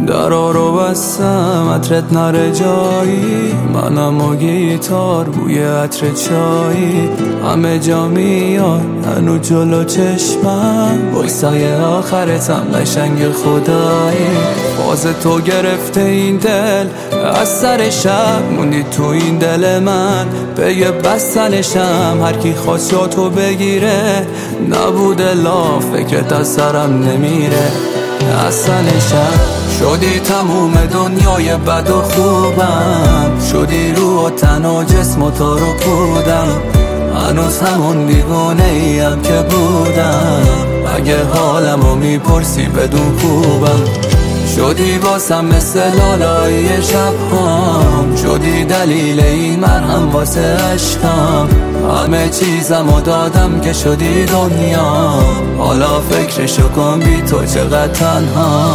درا رو بستم عطرت نره جایی، منم و گیتار بوی عطر چایی، همه جا میاد هنو جلو چشمم، وایسای آخرتم قشنگ خدایی. باز تو گرفته این دل از سر شب، موندی تو این دل من به یه بستنشم، هر کی خواست جا تو بگیره نبوده لا، فکرت از سرم نمیره اصلشم. شدی تموم دنیای بد و خوبم، شدی روح و تن و جسم و تو رو کودم، هنوز همون دیوانه ایم که بودم، اگه حالمو میپرسی بدون خوبم. شدی واسم مثل لالایی شبهام، شدی دلیل این مرهم واسه عشقم، همه چیزمو دادم که شدی دنیا، حالا فکرشو کن بی تو چقدر تنها.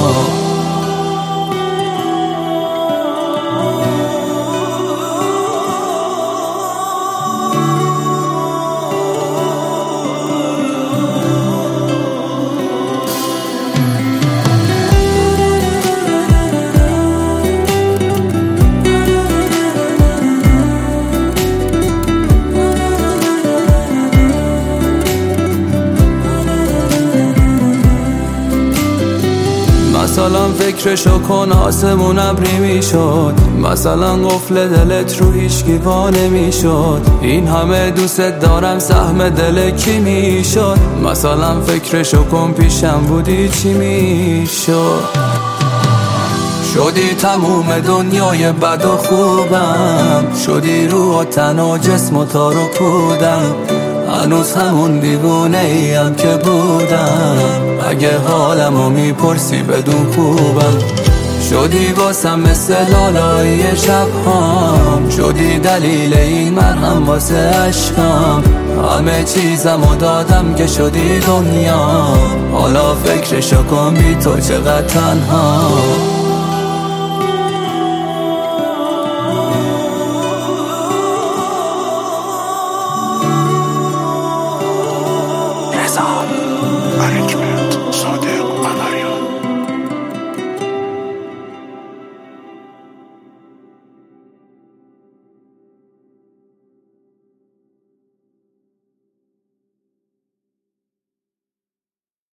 مثلا فکرشو کن آسمون ابری میشد، مثلا قفل دلت رو هیچکی وا نمیشد، این همه دوست دارم سهم دل کی میشد، مثلا فکرشو کن پیشم بودی چی میشد. شدی تموم دنیای بد و خوبم، شدی روح و تن و جسم و تا رو کودم، هنوز همون دیوونه ایم که بودم، اگه حالمو میپرسی بدون خوبم. شدی واسم مثل لالایی شبهام، شدی دلیل این مرهم واسه عشقم، همه چیزمو دادم که شدی دنیا، حالا فکرشو کن بی تو چقدر تنها.